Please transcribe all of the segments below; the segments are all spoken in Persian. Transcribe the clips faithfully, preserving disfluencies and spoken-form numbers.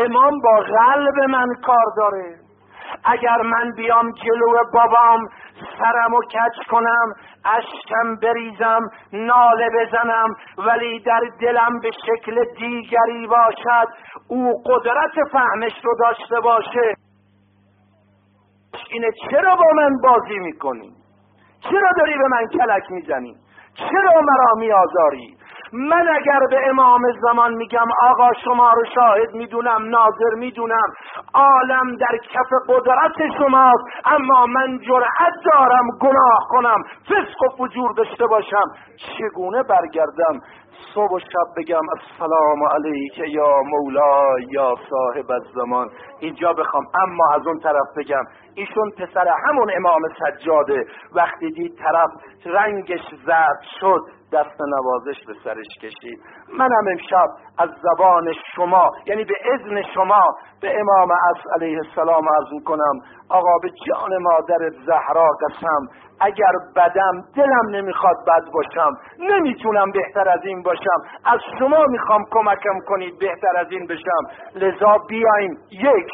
امام با قلب من کار داره. اگر من بیام جلو بابام سرمو کج کنم، اشکم بریزم، ناله بزنم، ولی در دلم به شکل دیگری باشد، او قدرت فهمش رو داشته باشه، اینه چرا با من بازی میکنی؟ چرا داری به من کلک میزنی؟ چرا مرا میآزاری؟ من اگر به امام زمان میگم آقا شما رو شاهد میدونم، ناظر میدونم، عالم در کف قدرت شماست، اما من جرأت دارم گناه کنم، فسق و فجور داشته باشم، چگونه برگردم صبح و شب بگم السلام علیک یا مولا یا صاحب الزمان، اینجا بخوام اما از اون طرف بگم ایشون پسر همون امام سجاده، وقتی دید طرف رنگش زرد شد دست نوازش به سرش کشید. منم امشب از زبان شما، یعنی به اذن شما، به امام عصر علیه السلام عرض میکنم آقا به جان مادر زهرا قسم، اگر بدم دلم نمیخواد بد باشم، نمیتونم بهتر از این باشم، از شما میخوام کمکم کنید بهتر از این بشم، لذا بیاین یک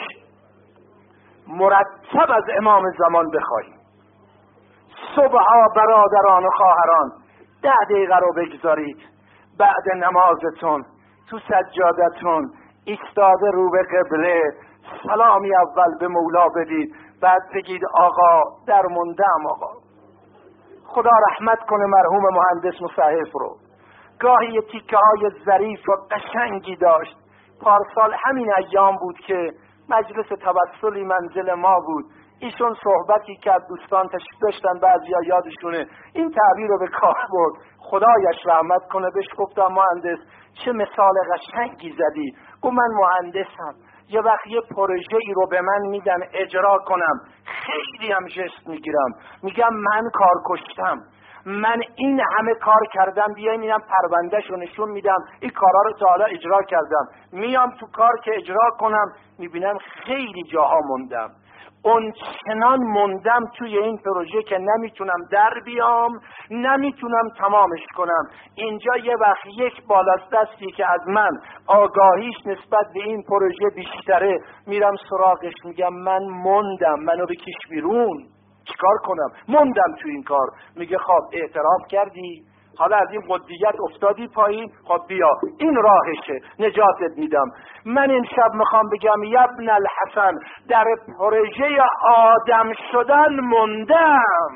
مرتب از امام زمان بخواهیم. صبحا برادران و خواهران ده دقیقه رو بگذارید بعد نمازتون تو سجادتون ایستاده رو به قبله، سلامی اول به مولا بدید، بعد بگید آقا در موندم، آقا خدا رحمت کنه مرحوم مهندس مصحف رو، گاهی یه تیکه های ظریف و قشنگی داشت. پارسال همین ایام بود که مجلس توسلی منزل ما بود، ایشون صحبتی کرد، دوستان تشریف داشتن، بعضیا یادشونه این تعبیر رو به کار برد، خدایش رحمت کنه. بهش گفتم مهندس چه مثال قشنگی زدی. گفت من مهندسم، یه وقت یه پروژه ای رو به من میدن اجرا کنم، خیلی هم جست میگیرم، میگم من کار کشتم، من این همه کار کردم، بیایم اینم پروندهشو نشون میدم، این کارا رو تا حالا اجرا کردم، میام تو کار که اجرا کنم میبینم خیلی جاها موندم، اون چنان موندم توی این پروژه که نمیتونم در بیام، نمیتونم تمامش کنم. اینجا یه وقت یک بالاست دستی که از من آگاهیش نسبت به این پروژه بیشتره، میرم سراغش میگم من موندم، منو بکش بیرون، چیکار کنم؟ موندم تو این کار. میگه خب اعتراف کردی؟ حالا از این قدیت افتادی پایین، خب بیا این راهشه، نجاتت میدم. من این شب میخوام بگم یبن الحسن در پروژه آدم شدن موندم،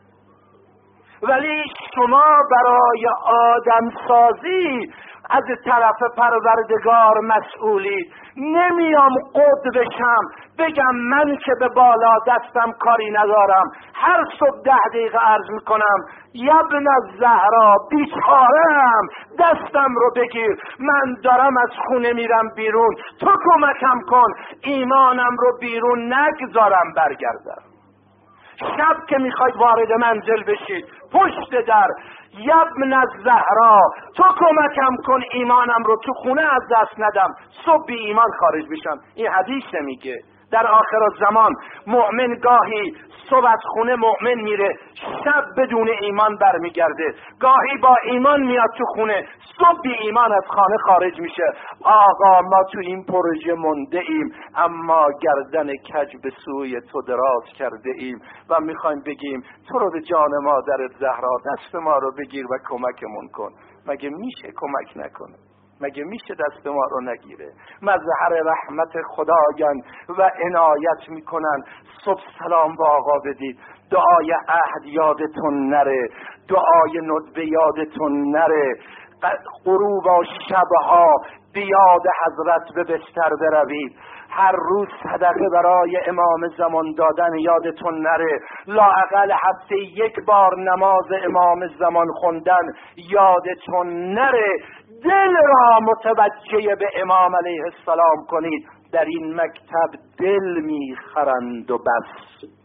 ولی شما برای آدم سازی از طرف پروردگار مسئولی. نمیام قد بشم بگم من که به بالا دستم کاری ندارم، هر صبح ده دقیقه عرض میکنم یبن الزهرا بیچارم، دستم رو بگیر، من دارم از خونه میرم بیرون، تو کمکم کن ایمانم رو بیرون نگذارم برگردم. شب که میخواید وارد منزل بشید پشت در یبن الزهرا تو کمکم کن ایمانم رو تو خونه از دست ندم، صبح بی ایمان خارج بشم. این حدیث میگه در آخر الزمان مؤمن گاهی صبح از خونه مؤمن میره، شب بدون ایمان برمیگرده، گاهی با ایمان میاد تو خونه، صبح بی ایمان از خانه خارج میشه. آقا ما تو این پروژه مونده ایم، اما گردن کج به سوی تو دراز کرده ایم و میخوایم بگیم تو رو به جان مادر زهرا دست ما رو بگیر و کمکمون کن. مگه میشه کمک نکنه؟ مگه میشه دست ما رو نگیره؟ مظهر رحمت خدایان و عنایت میکنن. صبح سلام با آقا بدید، دعای عهد یادتون نره، دعای ندبه یادتون نره، غروب و شبها بیاد حضرت به بستر بروید، هر روز صدقه برای امام زمان دادن یادتون نره، لااقل هفته یک بار نماز امام زمان خوندن یادتون نره. دل را متوجه به امام علیه السلام کنید. در این مکتب دل میخرند و بس.